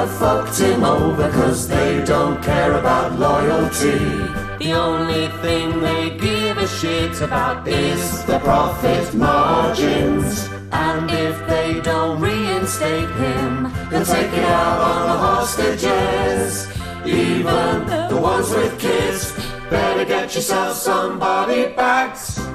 have fucked him over 'cause they don't care about loyalty. The only thing they give a shit about is the profit margins. And if they don't reinstate him, they'll take it out on the hostages. Even the ones with kids, better get yourself some body bags.